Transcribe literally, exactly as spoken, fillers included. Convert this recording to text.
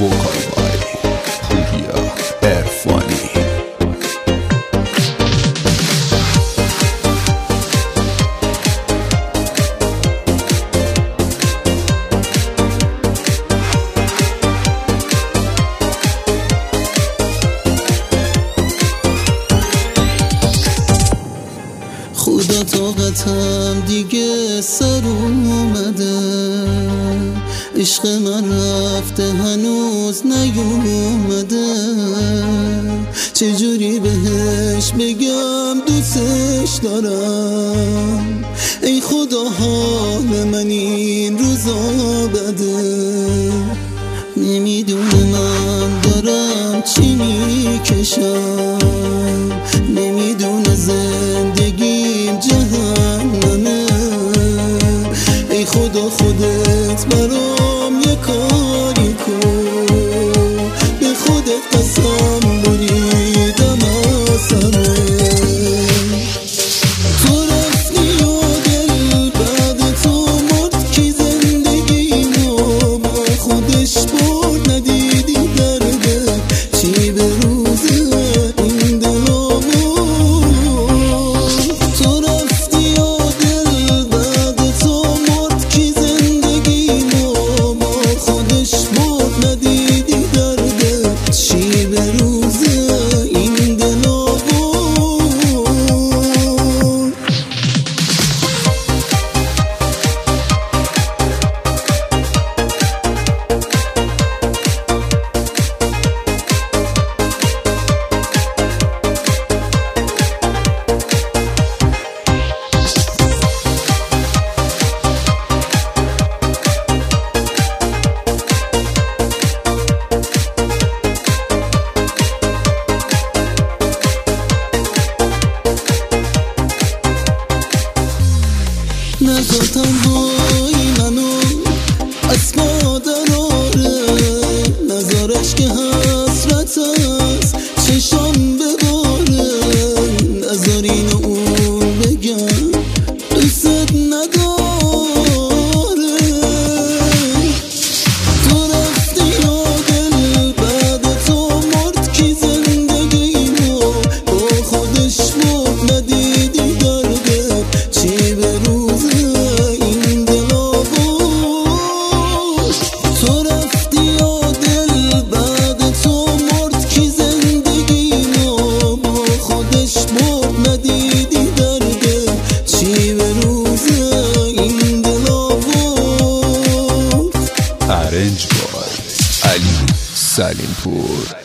وکال بای پوریا عرفانی. خدا طاقتم دیگه سر اومده، عشق من رفته هنوز نیومده، چجوری بهش بگم دوستش دارم؟ ای خدا حال من این روزا بده، نمیدونه من دارم چی میکشم، نمیدونه زندگیم جهنمه. ای خدا خودت برام یه کاری کن، به خودت قسم بریدم از سره. تو رفتی و دل بعد تو مرد، کی زندگیمو با خودش برد، ندیدی درده چی به روزه این دلامو. تو رفتی و دل بعد تو مرد، کی زندگیمو با خودش برد، ندیدی درده چی به روزه این دلامو. نزار تنهایی منو از مادراره، نزارش که حسرت از چشام بباره، نزار اینو اون بگم دوست نداره. تو رفتی و دل بعد تو مرد، کی زندگیمو با خودش برد، ندیدی درده چی به روز این دلامو. تو رفتی و دل بعد تو مرد، کی زندگیمو با خودش برد، ندیدی درده چی به روز این دلامو. ارنج بای علی سلیم پور.